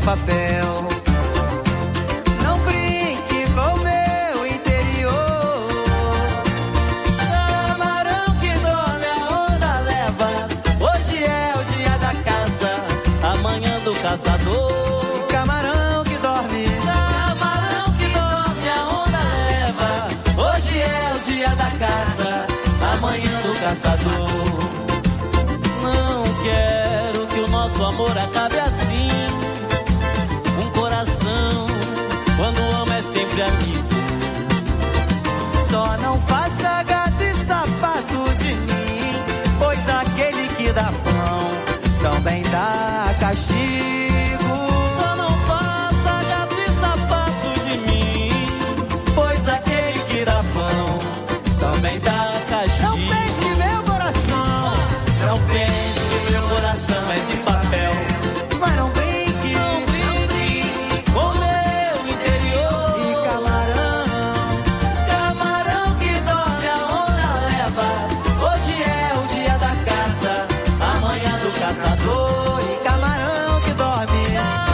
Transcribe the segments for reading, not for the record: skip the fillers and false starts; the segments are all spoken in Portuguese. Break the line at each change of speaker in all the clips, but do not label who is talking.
papel. Não brinque com meu interior. Camarão que dorme a onda leva. Hoje é o dia da caça, amanhã do caçador. E camarão que dorme a onda leva. Hoje é o dia da caça, amanhã do caçador. Não quero que o nosso amor acabe assim. Um coração, quando ama, é sempre amigo. Só não faça gato e sapato de mim, pois aquele que dá pão também dá castigo. Só não faça gato e sapato de mim, pois aquele que dá pão também dá castigo. Não pense que meu coração, não pense que meu coração é de papel. Mas não brinque com meu interior. E camarão que dorme a onda leva. Hoje é o dia da caça, amanhã do caçador. E camarão que dorme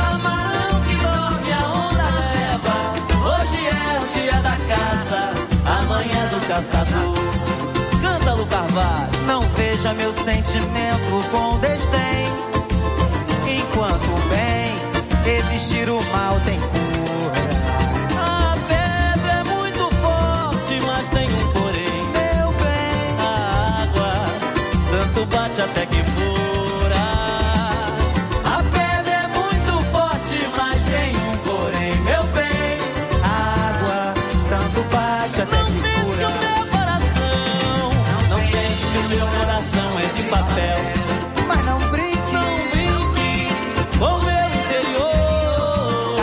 a onda leva. Hoje é o dia da caça, amanhã do caçador. Canta, Lu Carvalho. Não veja meu sentimento com desdém. Enquanto o bem existir, o mal tem cura. A pedra é muito forte, mas tem um porém. Meu bem, a água tanto bate até que fura. A pedra é muito forte, mas tem um porém. Meu bem, a água tanto bate até que fura. Não pense que o meu coração é de papel. Mas não brinque com meu interior.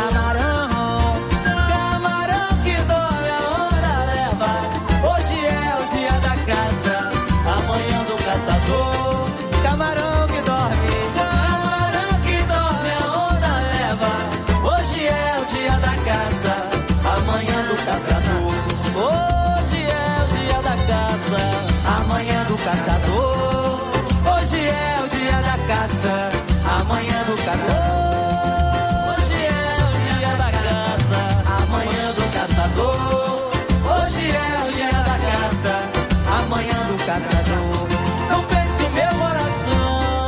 Camarão que dorme a onda leva. Hoje é o dia da caça, amanhã do caçador. Camarão que dorme a onda leva. Hoje é o dia da caça, amanhã do caçador. Hoje é o dia da caça, amanhã do caçador. Hoje é o dia da caça, amanhã do caçador. Hoje é o dia da caça, amanhã do caçador. Hoje é o dia da caça, amanhã do caçador. Não pense que o meu coração.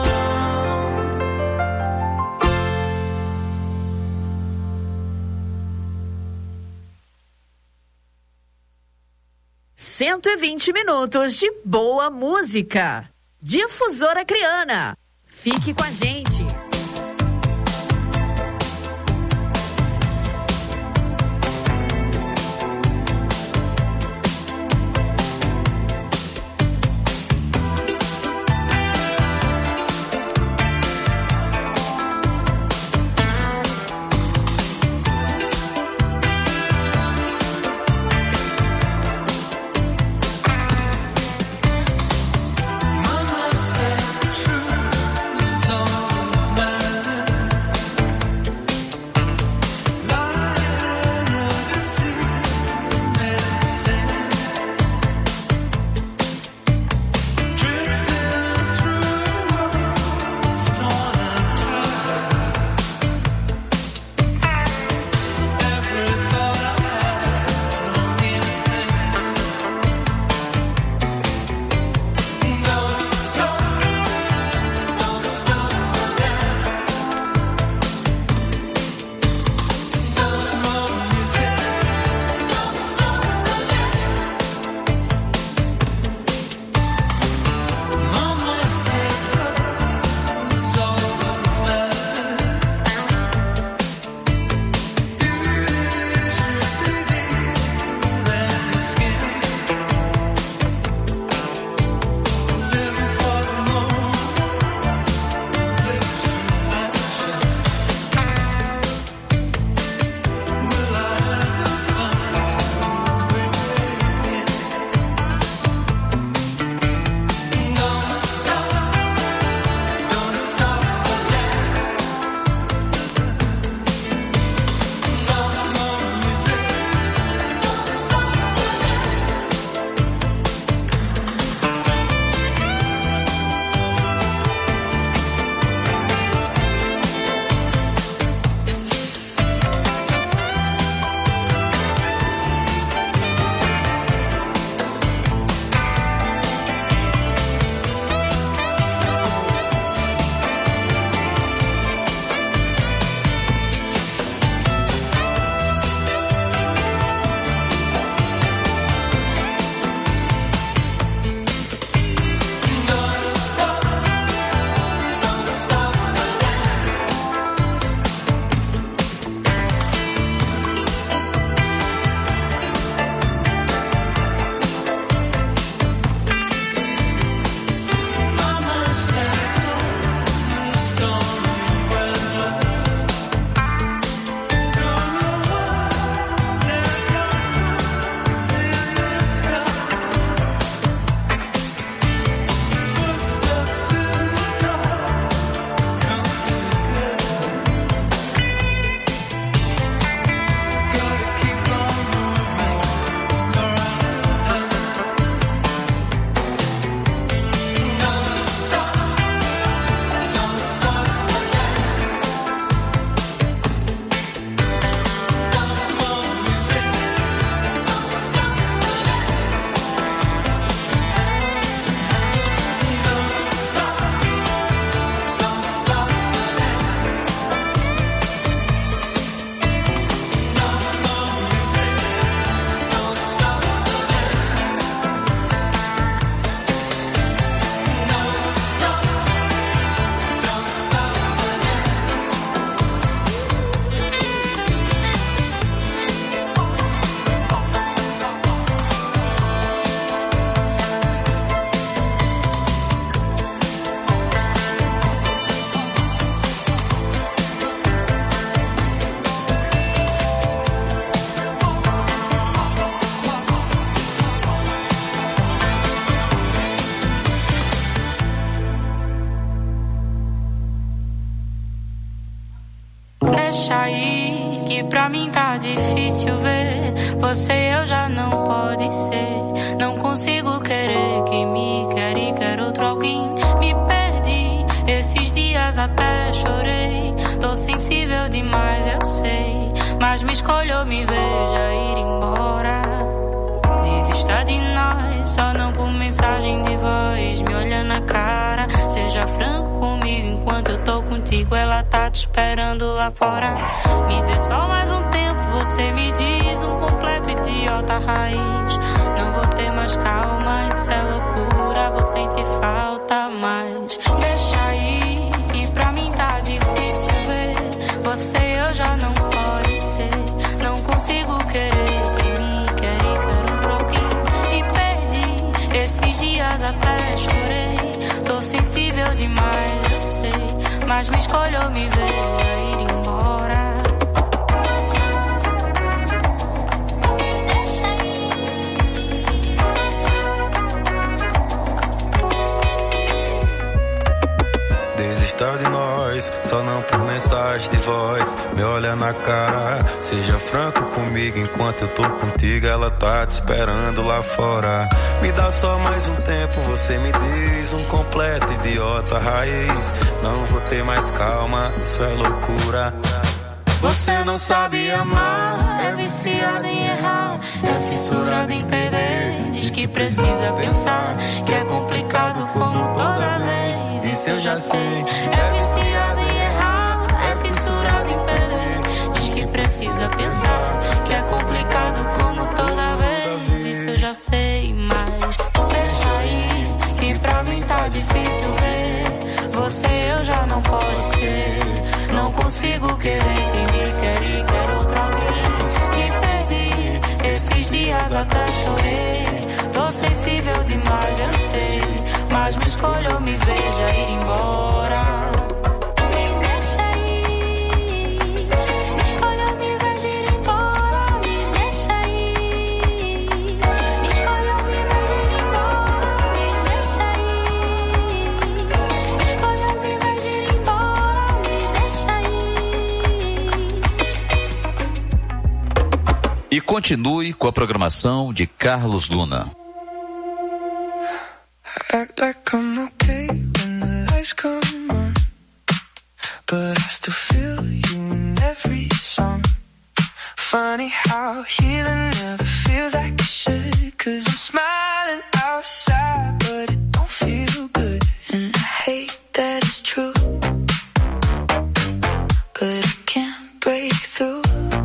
minutos de boa música. Difusora Criana. Fique com a gente.
Mama says the truth is all Você eu já não pode ser. Não consigo querer quem me quer e quer outro alguém. Me perdi, esses dias até chorei. Tô sensível demais, eu sei, mas me escolheu, me veja ir embora. Desista de nós, só não por mensagem de voz. Me olha na cara, seja franco comigo. Enquanto eu tô contigo, ela tá te esperando lá fora. Me dê só mais um tempo, você me diz, um completo idiota raiz. Não vou ter mais calma, isso é loucura. Vou sentir falta, mas deixa aí, que pra mim tá difícil ver. Você eu já não pode ser. Não consigo querer quem me quer e quer outro alguém. Me perdi, esses dias até chorei. Tô sensível demais, eu sei, mas me escolheu, me veja ir embora.
Desista de nós, só não por mensagem de voz. Me olha na cara, seja franco comigo. Enquanto eu tô contigo, ela tá te esperando lá fora. Me dá só mais um tempo, você me diz, um completo idiota raiz. Não vou ter mais calma, isso é loucura.
Você não sabe amar, é viciado em errar, é fissurado em perder. Diz que precisa pensar, que é complicado como toda vez. Isso eu já sei. É viciado em errar, é fissurado em perder. Diz que precisa pensar, que é complicado como toda vez. Isso eu já sei, mas deixa aí, que pra mim tá difícil ver. Você eu já não posso ser. Não consigo querer quem me quer e quer outro alguém. Me perdi, esses dias até chorei. Tô sensível demais, eu sei, mas me escolheu, me veja ir embora. Me deixa ir, me escolheu, me veja ir embora. Me deixa ir, me escolheu, me veja ir embora. Me deixa ir, me escolheu, me veja ir embora.
E continue com a programação de Carlos Luna.
Act like I'm okay when the lights come on, but I still feel you in every song. Funny how healing never feels like it should, 'cause I'm smiling outside, but it don't feel good. And I hate that it's true, but I can't break through.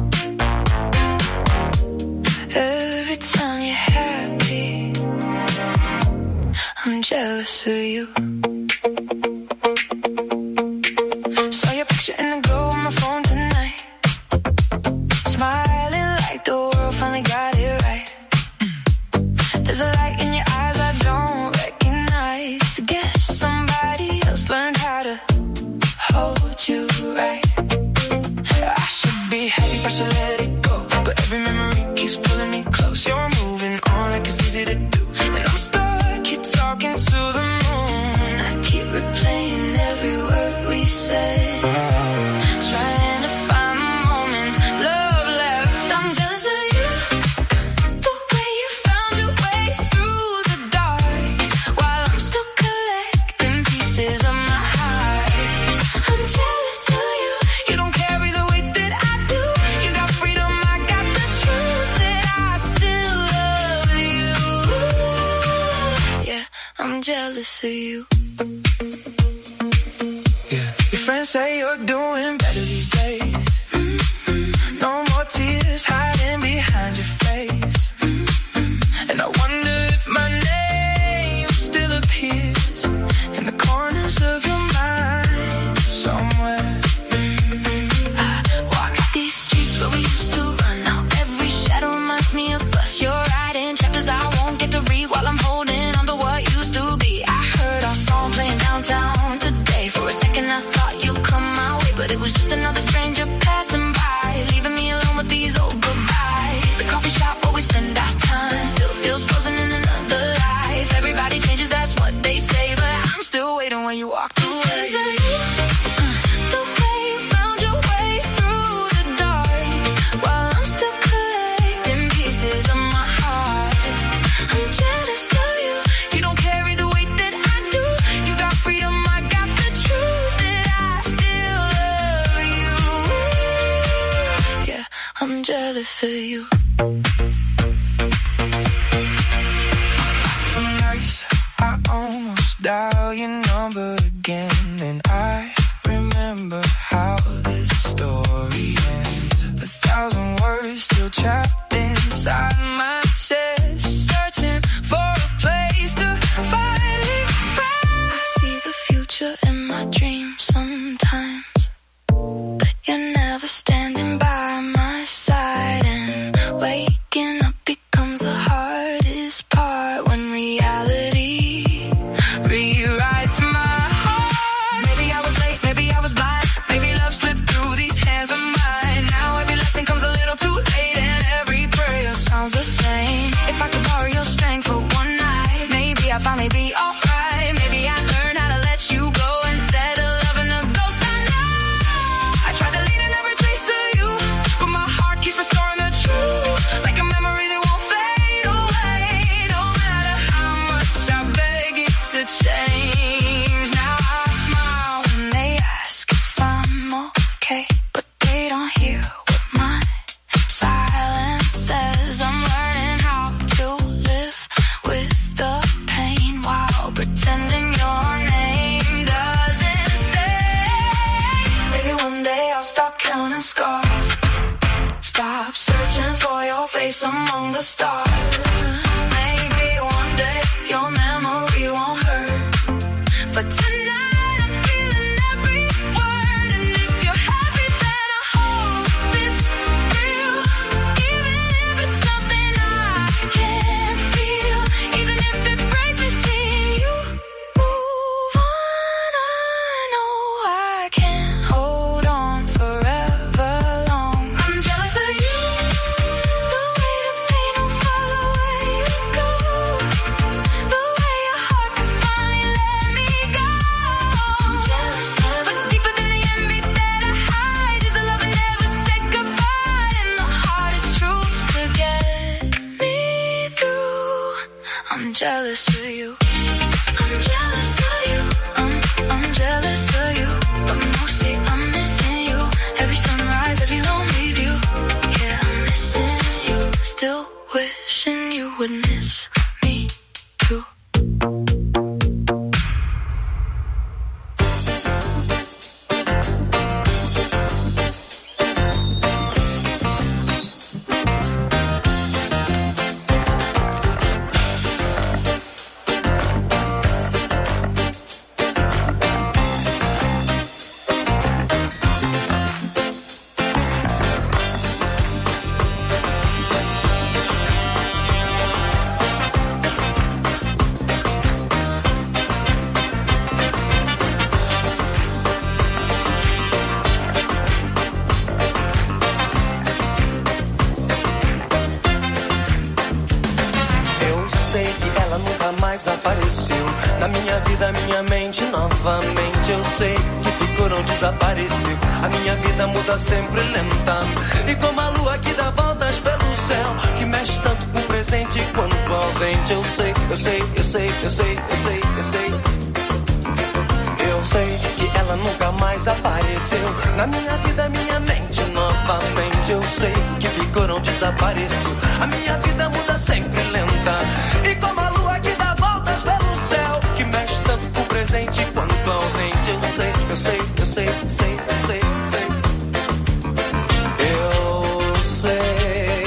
Every time you're happy, I'm jealous of you. Saw your picture in the glow on my phone tonight, smiling like the world finally got it right. There's a light in your eyes I don't recognize. Guess somebody else learned how to hold you right. I should be happy, but I should let it go, but every memory keeps pulling me close. You're moving on like it's easy to do, and I'm stuck here talking to the moon. I keep replaying every word we said, trying to find the moment love left. I'm jealous of you, the way you found your way through the dark, while I'm still collecting pieces of my heart. I'm jealous of you, you don't carry the weight that I do. You got freedom, I got the truth, that I still love you. Yeah, I'm jealous of you. Yeah, your friends say you're doing better these days. No more tears hiding behind your face. And I wonder if my name still appears in the corners of your mind somewhere. I walk these streets where we used to run. Now every shadow reminds me of us. You're writing chapters I won't get to read while I'm holding on to what used to be. I heard our song playing downtown today. For a second I thought you'd come my way, but it was just another jealous of you. Some nights I almost dial your number again, and I remember how this story ends. 1,000 words still trapped inside my chest, searching for a place to finally rest. I see the future in my dreams sometimes, but you're never standing by my side, and waking up becomes the hardest part when reality rewrites my heart. Maybe I was late, maybe I was blind, maybe love slipped through these hands of mine. Now every lesson comes a little too late, and every prayer sounds the same. If I could borrow your strength for one night, maybe I'd finally be alright. Maybe I'd learn how to let you go instead of loving a ghost. I know I tried to lead in every trace of you, but my heart keeps restoring the truth, like a memory that won't fade away. No matter how much I beg it to change, now I smile when they ask if I'm okay, but they don't hear what my silence says. I'm learning how to live with the pain while pretending your name doesn't stay. Maybe one day I'll stop counting scars, stop searching for your face among the stars. Maybe one day your memory won't hurt, but tonight I'm feeling every word. And if you're happy, then I hope it's real, even if it's something I can't feel, even if it breaks me seeing you move on. I know I can't hold on forever long. I'm jealous of you, the way the pain will follow where you go, the way your heart can finally let me go. I'm jealous of you, but deeper than the envy that I hide is a love that never said goodbye, and the hardest truth to get me through. I'm jealous of you. I'm jealous of you. I'm jealous of you. But mostly I'm missing you. Every sunrise, every lonely view. Yeah, I'm missing you. Still wishing you would miss me too.
Eu sei que ela nunca mais apareceu na minha vida, minha mente novamente. Eu sei que ficou, não desapareceu. A minha vida muda sempre lenta, e como a lua que dá voltas pelo céu, que mexe tanto com o presente quanto ausente. Eu sei, eu sei, eu sei, eu sei, eu sei, eu sei. Eu sei que ela nunca mais apareceu na minha vida, minha mente novamente. Eu sei que ficou, não desapareceu. A minha vida muda sempre lenta, e como a lua que dá voltas pelo céu, que mexe tanto com o presente quanto ausente. Eu sei, eu sei, eu sei, eu sei, eu sei, eu sei. Eu sei.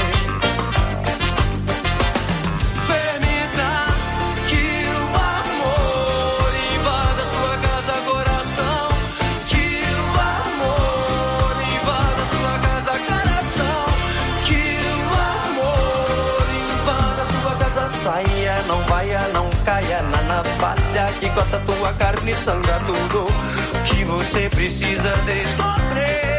Permita que o amor invada sua casa, coração. Que o amor invada sua casa, coração. Que o amor invada sua casa. Saia, não vaia, não caia na navalha que corta tua carne e sangra tudo. O que você precisa descobrir.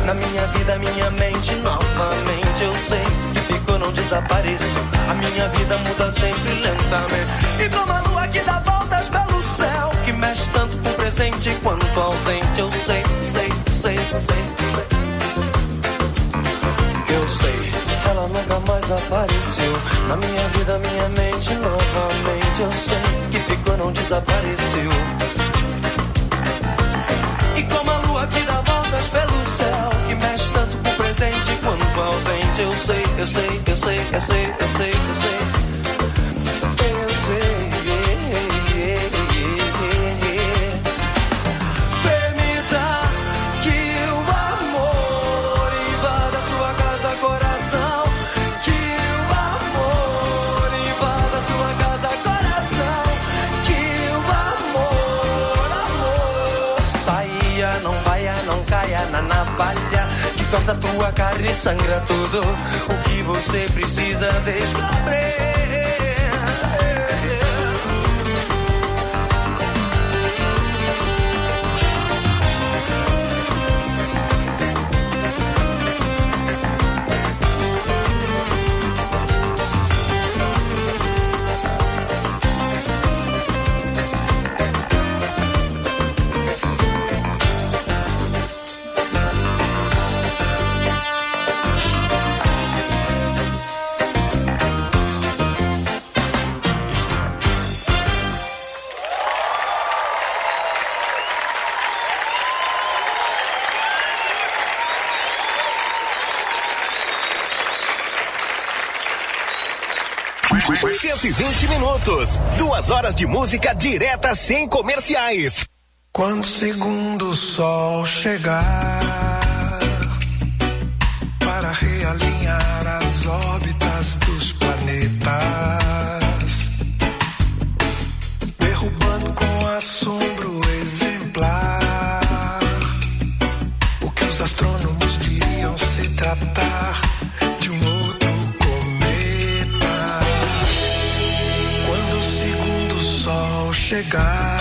na minha vida, minha mente novamente. Eu sei que ficou, não desapareço. A minha vida muda sempre lentamente. E como a lua que dá voltas pelo céu, que mexe tanto com o presente quanto ausente. Eu sei. Eu sei, ela nunca mais apareceu na minha vida, minha mente novamente. Eu sei que ficou, não desapareceu. E como a lua que dá voltas pelo céu, que mexe tanto com o presente quanto ausente. Eu sei. Permita que o amor invada sua casa, coração. Que o amor invada sua casa, coração. Que o amor saia, não vaia, não caia na navalha que corta tua carne e sangra tudo. O que você precisa descobrir.
Minutos, 2 horas de música direta sem comerciais.
Quando o segundo sol chegar para realinhar as órbitas dos planetas, derrubando com assombro exemplar o que os astrônomos diriam se tratar de um outro sol chegar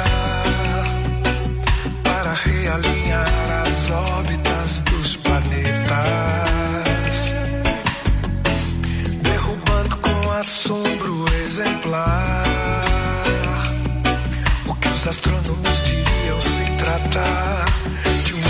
para realinhar as órbitas dos planetas, derrubando com assombro exemplar o que os astrônomos diriam se tratar de um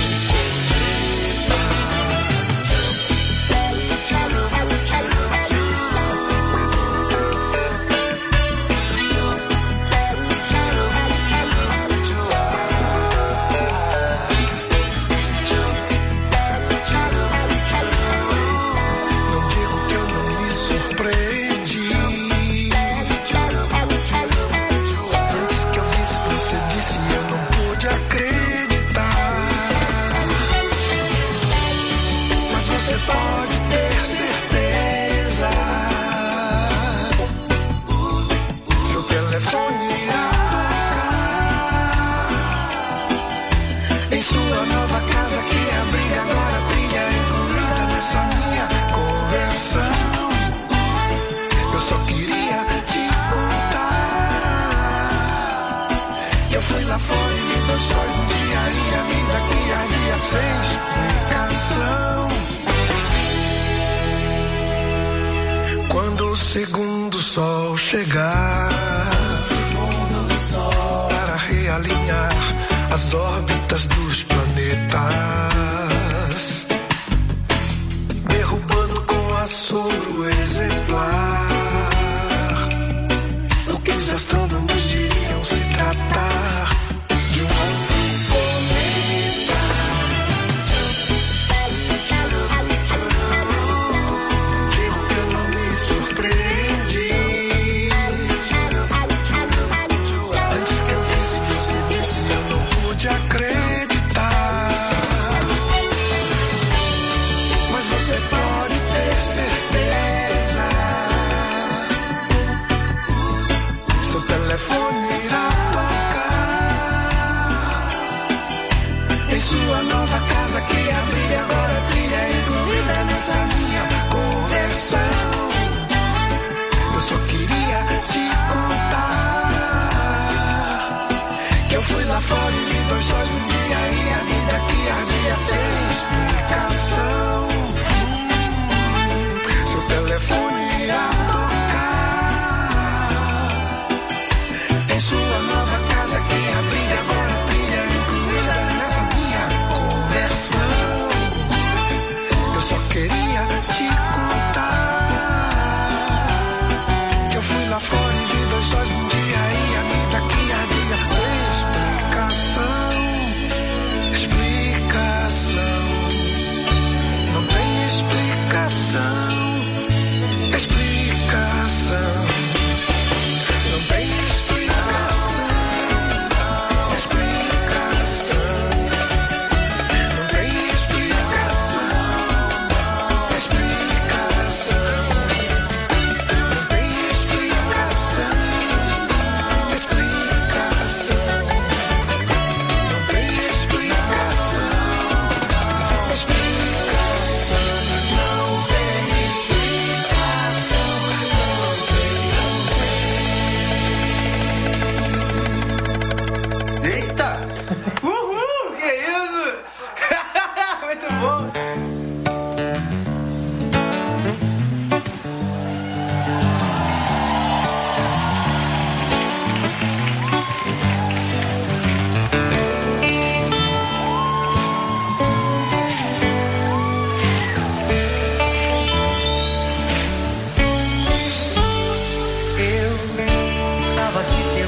segundo sol chegar para realinhar as órbitas dos planetas, derrubando com assombro exemplar o que os astrônomos diriam se tratar de um outro planeta. Digo que eu não me surpreendi. Antes que eu visse, você disse, eu não pude acreditar. Mas você pode ter certeza. Seu telefone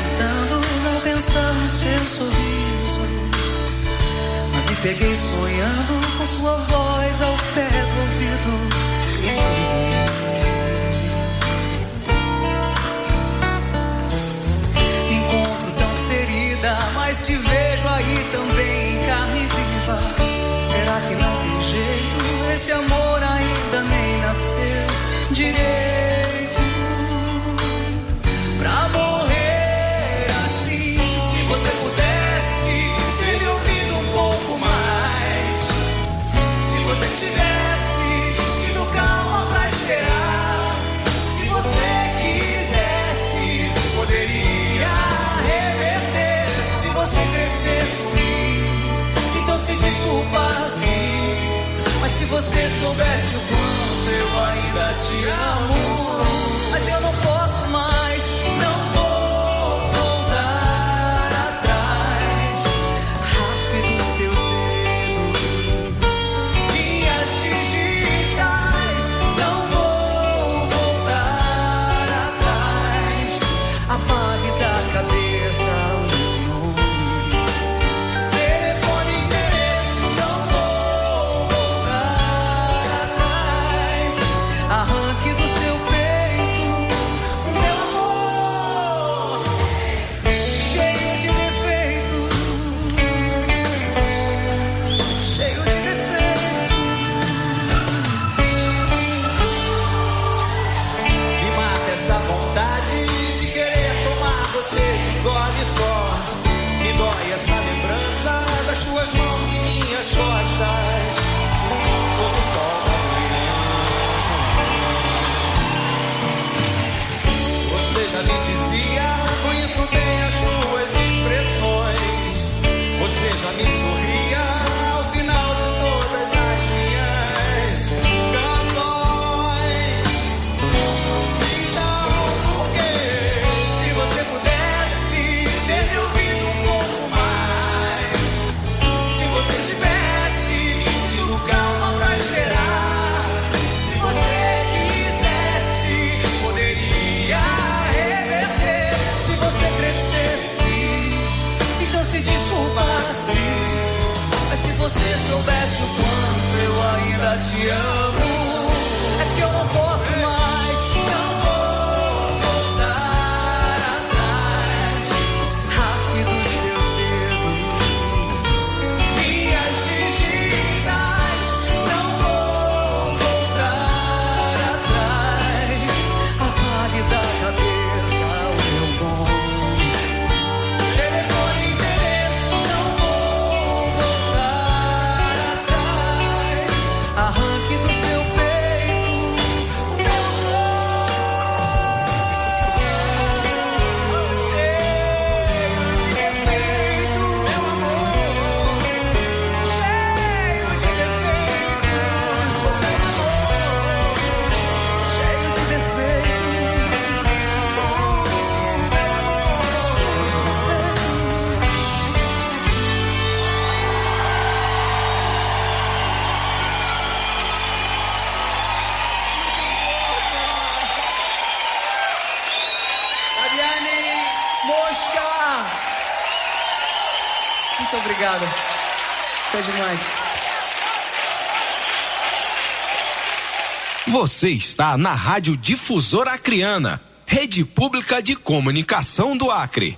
tentando não pensar no seu sorriso, mas me peguei sonhando com sua voz ao pé do ouvido e desliguei. Me encontro tão ferida, mas te vejo aí também em carne viva. Será que não tem jeito? Esse amor ainda nem nasceu direito pra morrer assim. Se você pudesse ter me ouvido um pouco mais, se você tivesse tido calma pra esperar, se você quisesse, poderia reverter. Se você crescesse, então se desculpasse. Mas se você soubesse o quanto eu ainda te amo, mas eu não posso mais, não vou voltar atrás. Raspe dos teus dedos minhas digitais, não vou voltar atrás. Apague da cabeça o meu nome, telefone, endereço, não vou voltar atrás. Arranque do seu peito o meu amor, cheio de defeito, cheio de defeito.
Me mata essa vontade de querer tomar você de gole só. Me dói essa lembrança das tuas mãos em minhas costas, sob o sol da manhã. Você já me dizia, conheço bem as tuas expressões. Você já me sorria ao final de todas as minhas canções. Então, por quê?
Se você pudesse ter me ouvido um pouco mais, se você tivesse tido calma pra esperar, se você quisesse, poderia reverter. Se você crescesse, então se desculpasse. Mas se você soubesse o quanto eu ainda te amo, é que eu não posso mais, não vou voltar atrás. Raspe dos teus dedos minhas digitais, não vou voltar atrás. Apague da cabeça o meu nome, telefone, endereço, não vou voltar atrás. Arranque do seu peito o meu amor, cheio de defeito, meu amor, cheio de defeitos, meu amor, cheio de defeitos, meu
Fabiane!
Mosca! Muito obrigado. Isso é demais.
Você está na Rádio Difusora Acreana, Rede Pública de Comunicação do Acre.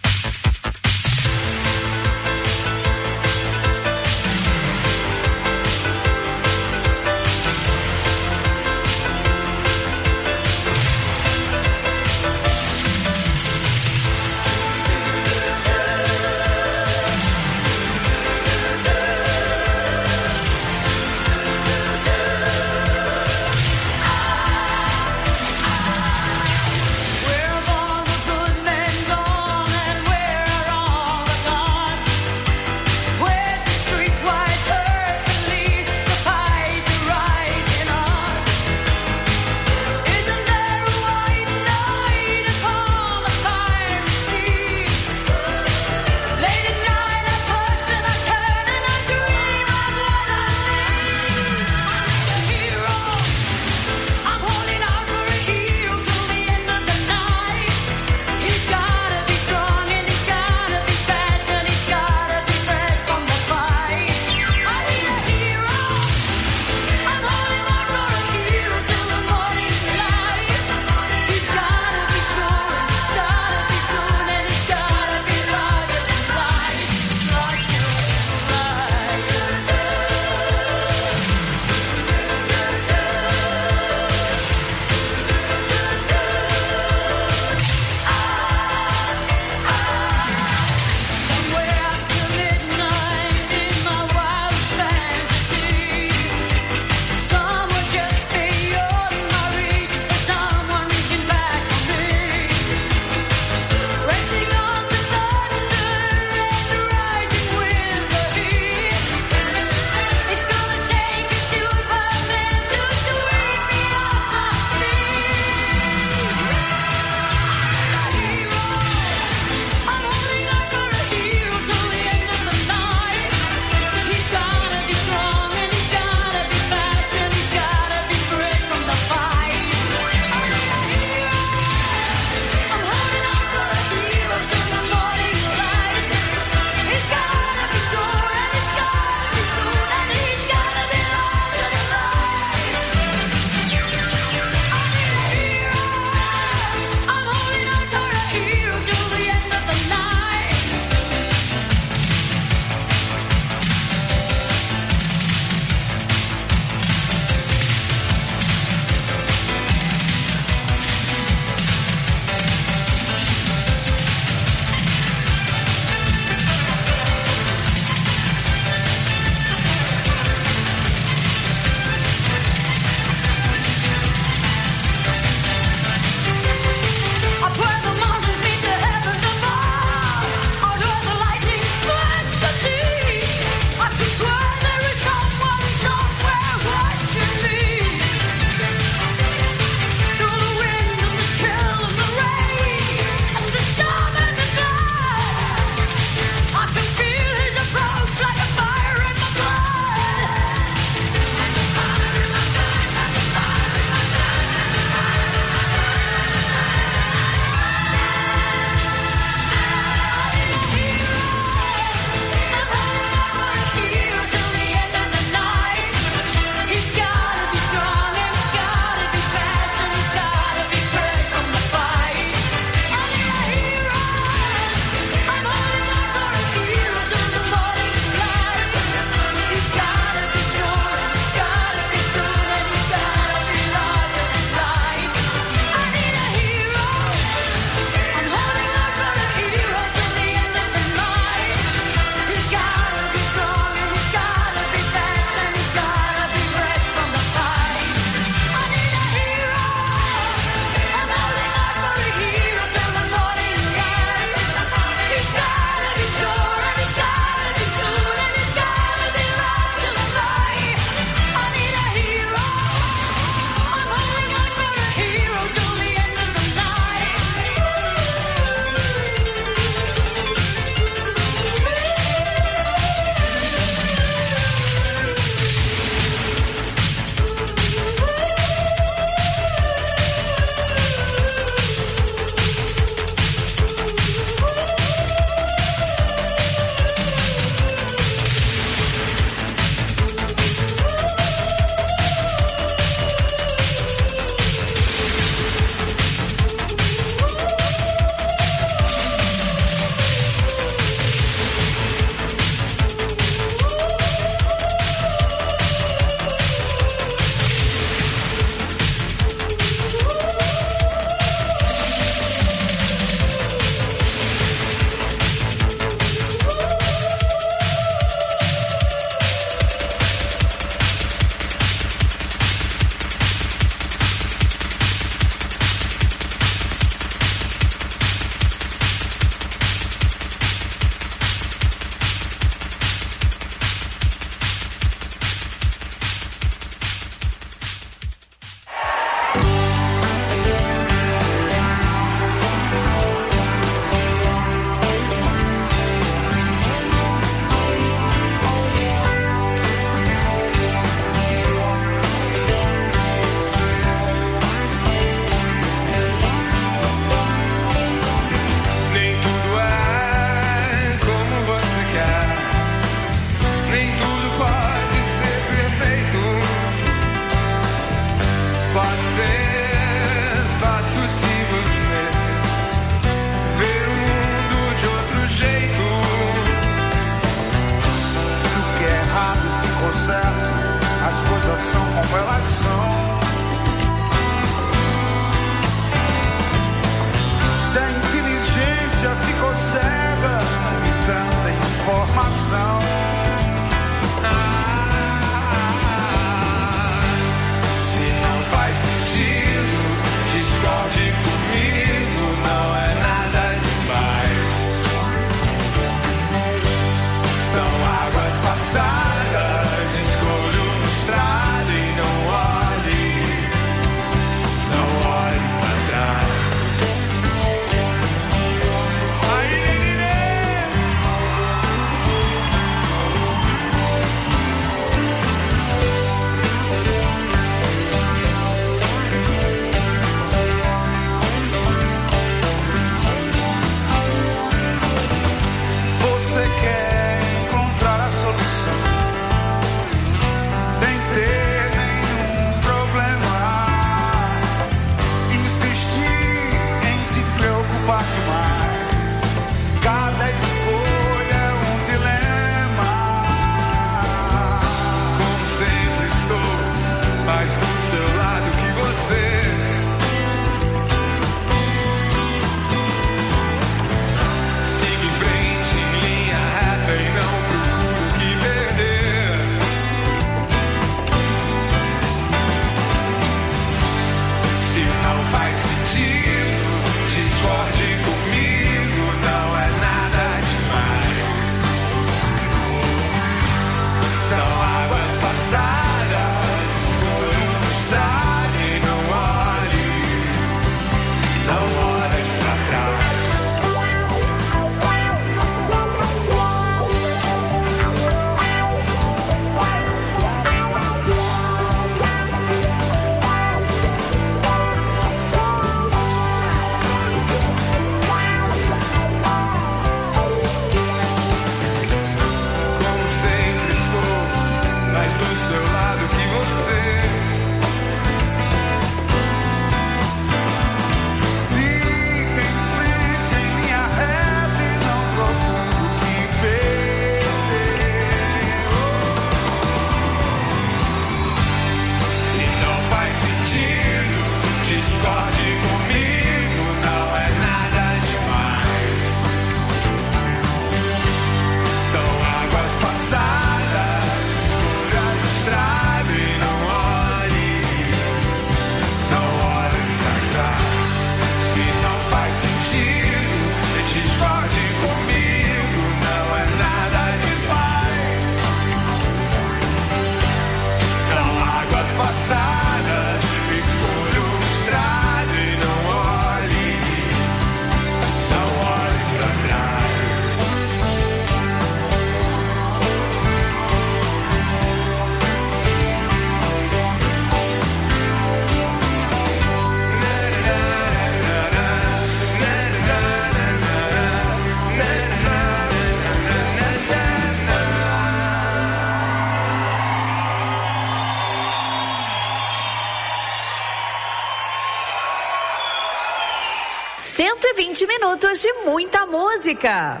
120 minutos de muita música.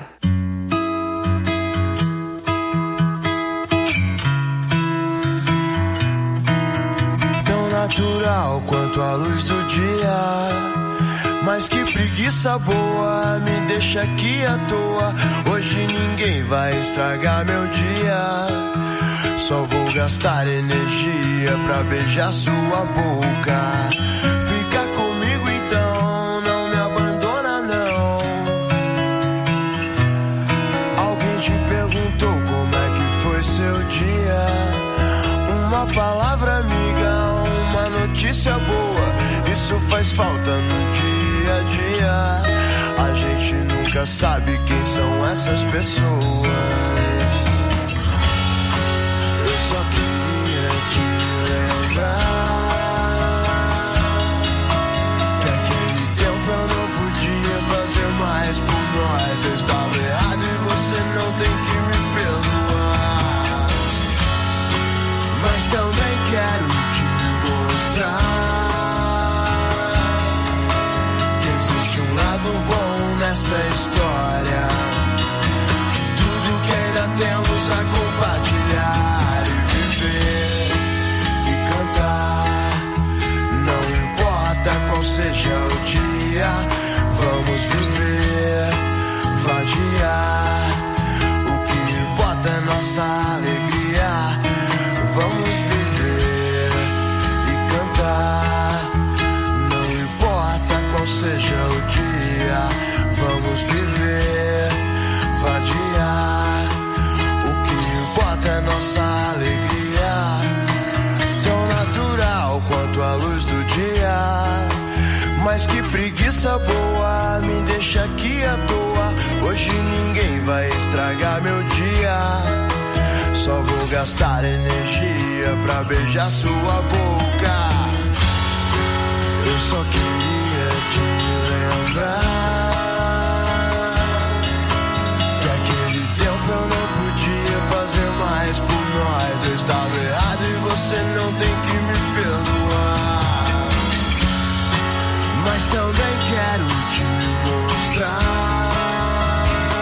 Tão natural quanto a luz do dia, mas que preguiça boa, me deixa aqui à toa. Hoje ninguém vai estragar meu dia, só vou gastar energia pra beijar sua boca. Fica comigo então, não me abandona não. Alguém te perguntou como é que foi seu dia? Uma palavra amiga, uma notícia boa, isso faz falta no dia a dia. A gente nunca sabe quem são essas pessoas. Eu só queria te lembrar que aquele tempo eu não podia fazer mais por nós. Eu estava errado e você não tem que me perdoar, mas também quero te mostrar que existe um lado bom nessa história. Tudo que ainda temos a compartilhar e viver e cantar. Não importa qual seja o dia, vamos viver, vadiar. O que importa é nossa alegria. Vamos viver e cantar. Não importa qual seja o dia, vamos viver, vadiar. O que importa é nossa alegria. Tão natural quanto a luz do dia, mas que preguiça boa, me deixa aqui à toa. Hoje ninguém vai estragar meu dia, só vou gastar energia pra beijar sua boca. Eu só queria te lembrar que aquele tempo eu não podia fazer mais por nós. Eu estava errado e você não tem que me perdoar, mas também quero te mostrar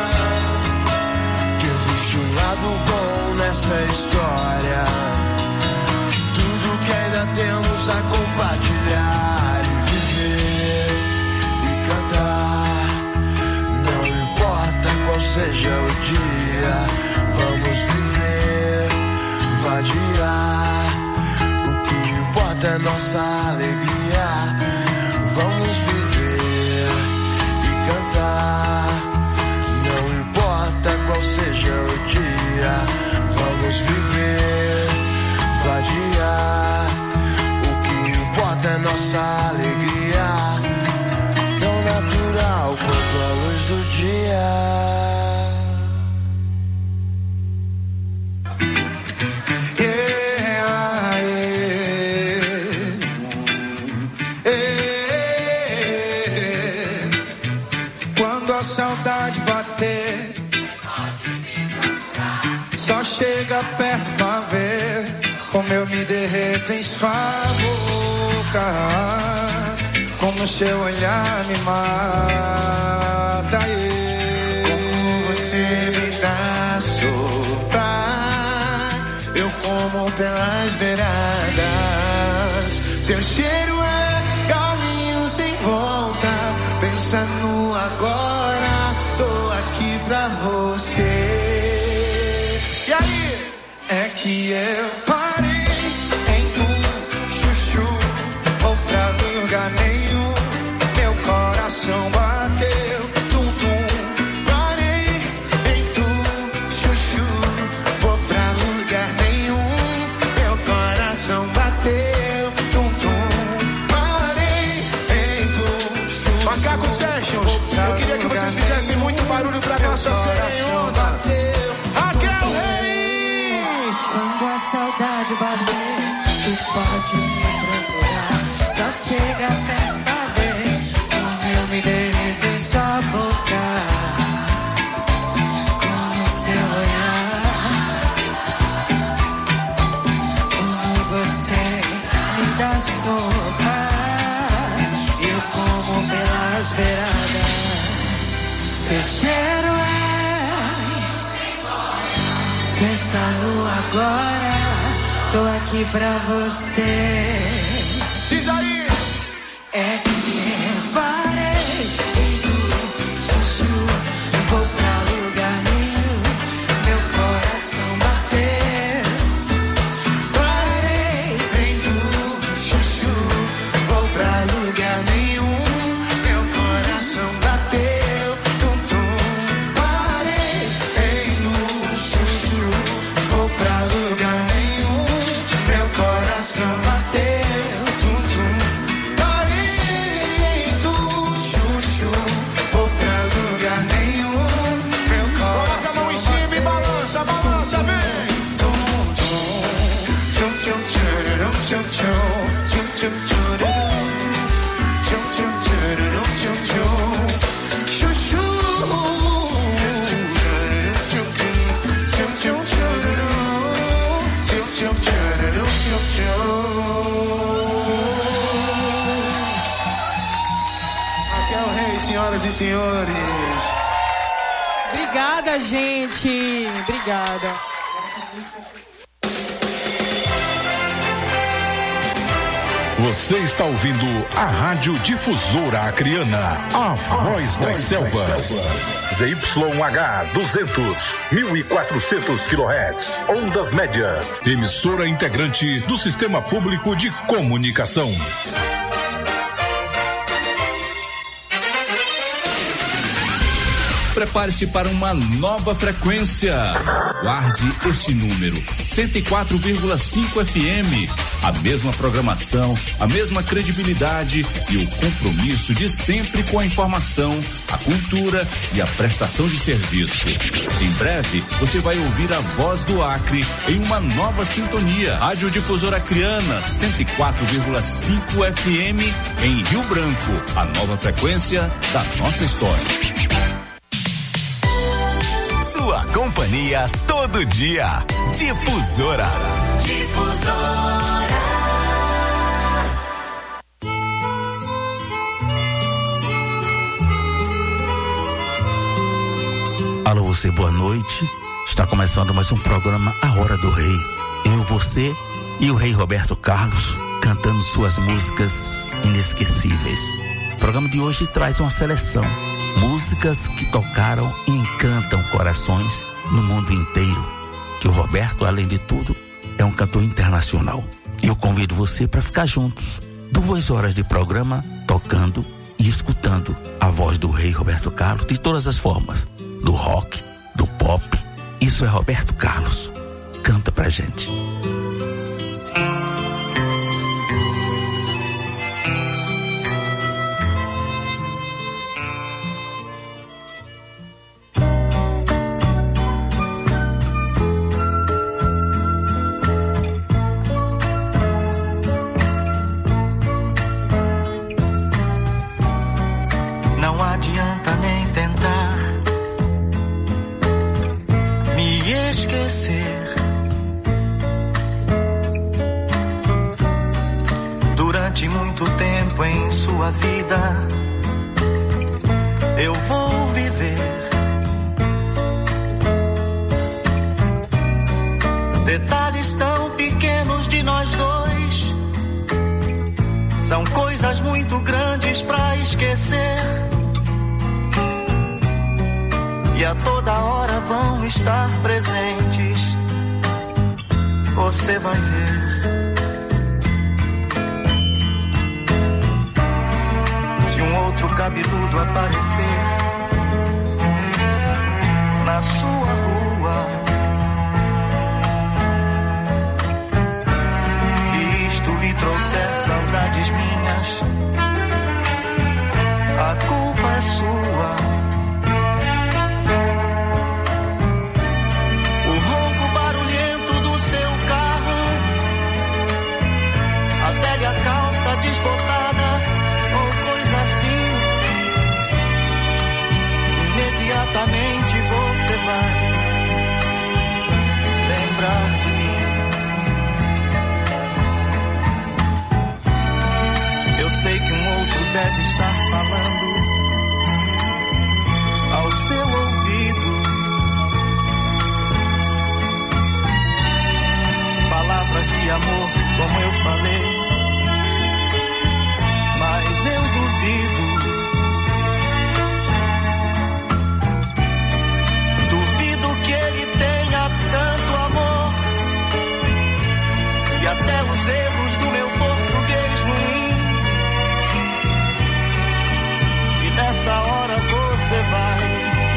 que existe um lado bom nessa história. Tudo que ainda temos a compartilhar e viver e cantar. Não importa qual seja o dia, vamos viver, vadiar. O que importa é nossa alegria. Vamos viver e cantar. Não importa qual seja o dia, vamos viver, vadiar. O que importa é nossa alegria. Tão natural quanto a luz do dia.
Quando a saudade bater, só chega perto pra ver como eu me derreto em sua boca, como seu olhar me mata. Como você me dá sopa, eu como pelas beiradas. Seu cheiro é caminho sem volta. Pensa no agora, tô aqui pra você. E aí? É que eu parei em tu, chuchu, ou pra lugar nenhum. Meu coração bateu, tum tum. Parei em tu, chuchu, vou pra lugar nenhum. Meu coração bateu, tum tum. Parei em tu, chuchu.
Macaco Sessions, eu queria que vocês fizessem muito barulho pra nossa serenhona. Raquel Reis!
Quando a saudade bater, tu pode me procurar. Só chega perto pra ver como eu me derreto em sua boca, como seu olhar, como você me dá sopa. Eu como pelas nas beiradas. Seu cheiro pensando agora, tô aqui pra você.
Diz aí!
É que reparei em tu, chuchu, vou pra lugar nenhum, meu coração bateu.
Parei em tu, chuchu, vou pra lugar nenhum, meu coração bateu. Tum, tum. Parei em tu, chuchu, vou pra lugar nenhum, meu coração bateu. Tum, tum. Parei em tu, chuchu, vou pra lugar nenhum, meu coração.
Coloca a mão em cima e balança, balança, vem!
Tum, tum. Tchum, tchum, tchururum, tchum, tchum. Tchum, tchum, tchururum. Tchum, tchum, tchururum, tchum, tchum. Chuchu. Tchum, tchum, tchururum, tchum, tchum. Tchum, tchum, tchururum. Tchum, tchum, tchururum, tchum, tchum.
Raquel Reis, senhoras e senhores.
Obrigada, gente. Obrigada.
Você está ouvindo a Rádio Difusora Acreana, a voz das selvas. ZYH 200, 1400 kHz, ondas médias. Emissora integrante do Sistema Público de Comunicação.
Prepare-se para uma nova frequência. Guarde este número: 104,5 FM. A mesma programação, a mesma credibilidade e o compromisso de sempre com a informação, a cultura e a prestação de serviço. Em breve, você vai ouvir a voz do Acre em uma nova sintonia. Rádio Difusora Acreana, 104,5 FM em Rio Branco. A nova frequência da nossa história.
Sua companhia todo dia. Difusora.
Difusora.
Alô, você, boa noite. Está começando mais um programa A Hora do Rei. Eu, você e o rei Roberto Carlos cantando suas músicas inesquecíveis. O programa de hoje traz uma seleção. Músicas que tocaram e encantam corações no mundo inteiro. Que o Roberto, além de tudo, é um cantor internacional. E eu convido você para ficar juntos. 2 horas de programa tocando e escutando a voz do rei Roberto Carlos de todas as formas. Do rock, do pop. Isso é Roberto Carlos. Canta pra gente.
Não adianta nem tentar me esquecer. Durante muito tempo em sua vida eu vou viver. Detalhes tão pequenos de nós dois são coisas muito grandes pra esquecer. E a toda hora vão estar presentes. Você vai ver. Se um outro cabeludo aparecer na sua rua e isto lhe trouxer saudades minhas, a culpa é sua. Desbotada ou coisa assim, imediatamente você vai lembrar de mim. Eu sei que um outro deve estar falando
de amor, como eu falei. Mas eu duvido que ele tenha tanto amor. E até os erros do meu português ruim. E nessa hora você vai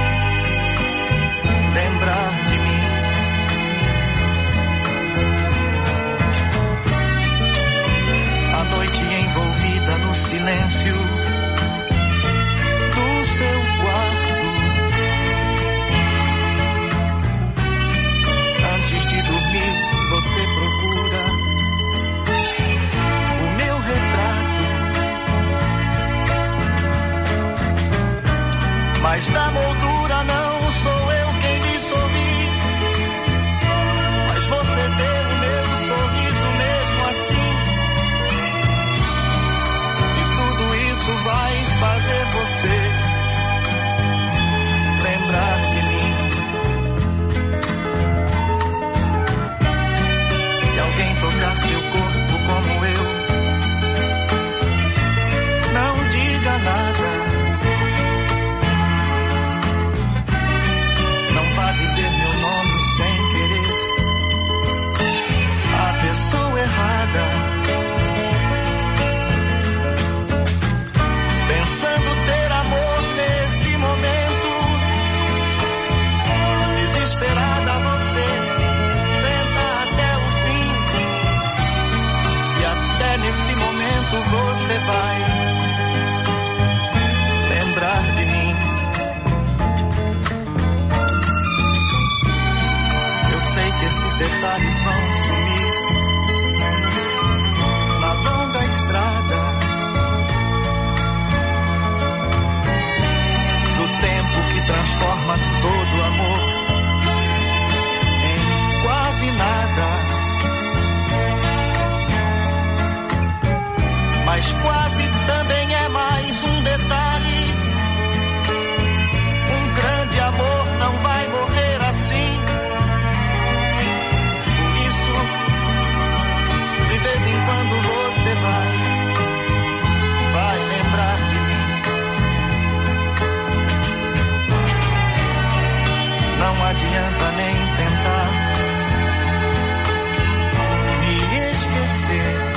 lembrar de mim. A noite envolvida no silêncio do seu quarto. Antes de dormir, você procura o meu retrato. Mas da moldura não sou eu quem lhe sorri. Mas você vê o meu sorriso mesmo assim. E tudo isso vai fazer você lembrar de mim. Se alguém tocar seu corpo como eu, não diga nada. Não vá dizer meu nome sem querer. A pessoa errada. Pensando ter amor nesse momento. Desesperada você tenta até o fim. E até nesse momento você vai lembrar de mim. Eu sei que esses detalhes vão sumir na longa estrada do tempo que transforma todo amor em quase nada. Mas quase também é mais um detalhe. Um grande amor não vai morrer assim. Por isso, de vez em quando você vai lembrar de mim. Não adianta nem tentar me esquecer.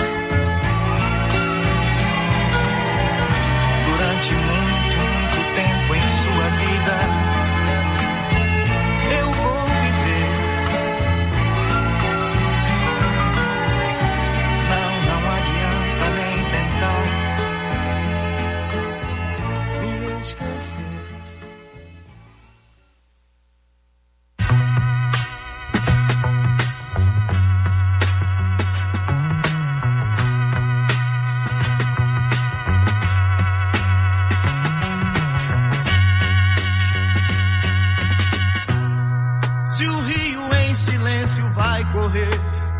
Durante muito, muito tempo em sua vida, eu vou viver. Não adianta nem tentar me esquecer. Se o rio em silêncio vai correr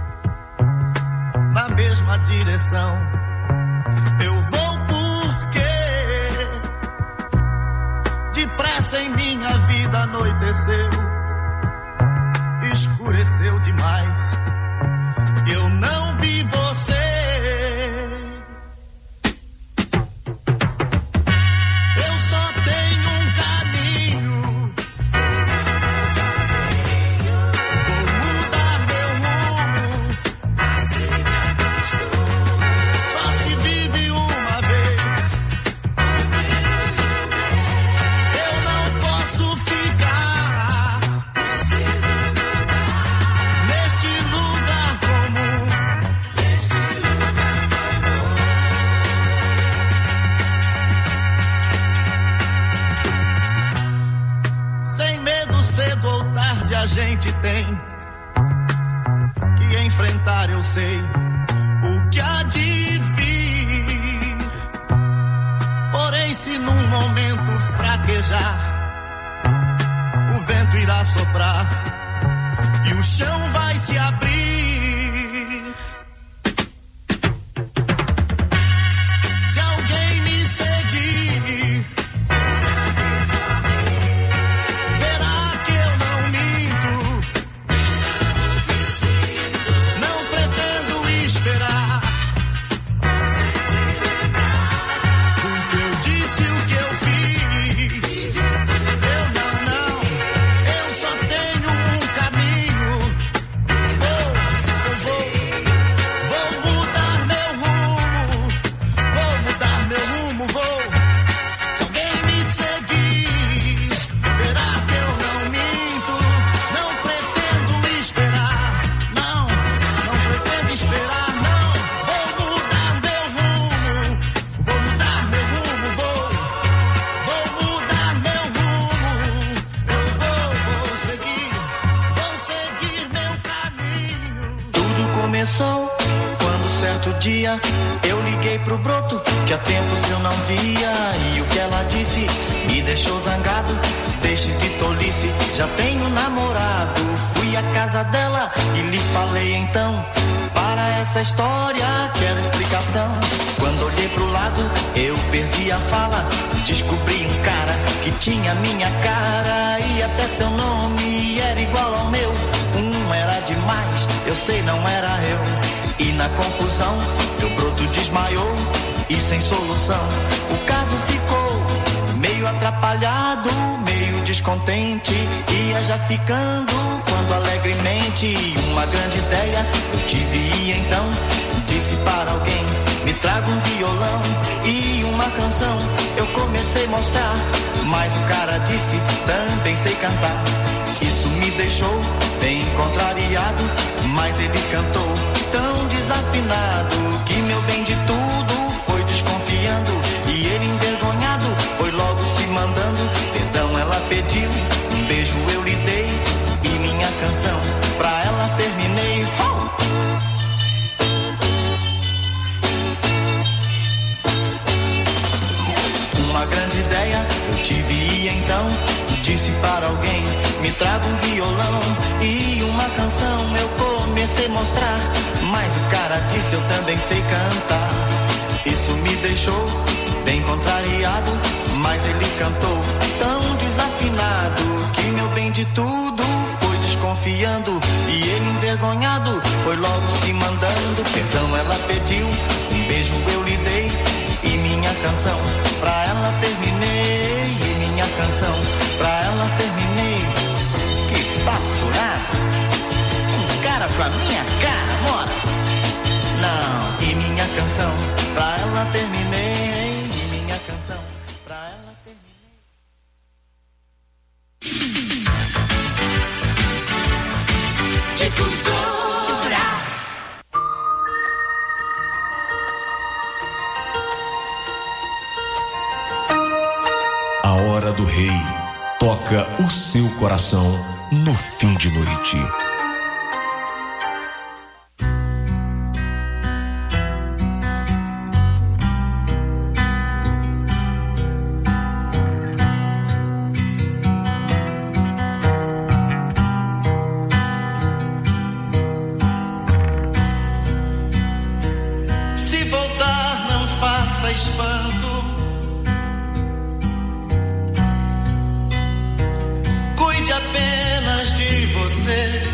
na mesma direção, eu vou porque depressa em minha vida anoiteceu, escureceu demais, eu não vi você. Eu só tenho um caminho. Só se vive uma vez. Eu não posso ficar neste lugar comum. Sem medo, cedo ou tarde a gente tem que enfrentar, eu sei o que há de vir. Porém, se num momento fraquejar, o vento irá soprar e o chão vai se abrir. Se alguém me seguir, verá que eu não minto. Não pretendo Eu liguei pro broto, que há tempos eu não via, e o que ela disse me deixou zangado. Deixe de tolice, já tenho namorado. Fui à casa dela e lhe falei então: para essa história quero explicação. Quando olhei pro lado eu perdi a fala. Descobri um cara que tinha minha cara, e até seu nome era igual ao meu. Um era demais, eu sei, não era eu. E na confusão meu broto desmaiou, e sem solução o caso ficou meio atrapalhado, meio descontente. Ia já ficando quando alegremente uma grande ideia eu tive, e então disse para alguém: me traga um violão e uma canção. Eu comecei a mostrar, mas o cara disse: também sei cantar. Isso me deixou bem contrariado, mas ele cantou tão desafinado que meu bem de tudo foi desconfiando, e ele envergonhado foi logo se mandando. Perdão ela pediu, um beijo eu lhe dei, e minha canção pra ela terminei. Uma grande ideia eu tive, e então disse para alguém: me traga um violão e uma canção. Eu comecei a mostrar, mas o cara disse: eu também sei cantar. Isso me deixou bem contrariado, mas ele cantou tão desafinado que meu bem de tudo foi desconfiando, e ele envergonhado foi logo se mandando. Perdão ela pediu, um beijo eu lhe dei, e minha canção pra ela terminei, e minha canção pra ela terminei. Que papo furado, um cara com a minha cara, mora? Não, e minha canção pra ela terminei, e minha canção pra ela terminei.
Difusora.
A hora do rei toca o seu coração no fim de noite.
Se voltar, não faça espanto. Cuide apenas de você.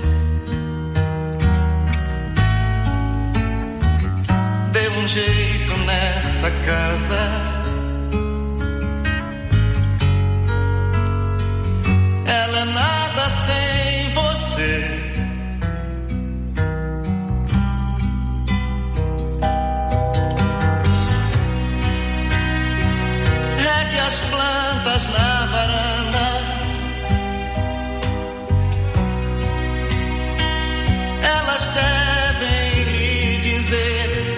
Dê um jeito nessa casa. Ela é nada sem você. Regue as plantas na varanda. Elas devem lhe dizer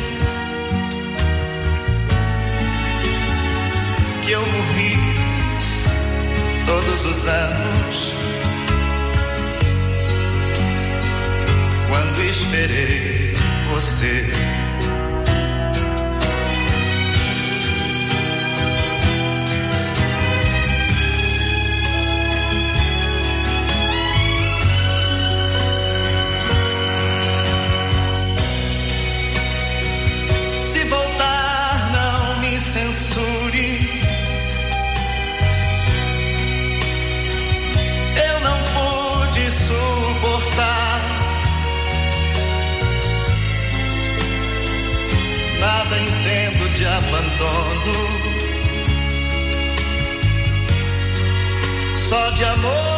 que eu morri todos os anos quando esperei você. Se voltar, não me censure. Eu não pude suportar nada, entendo de abandono, só de amor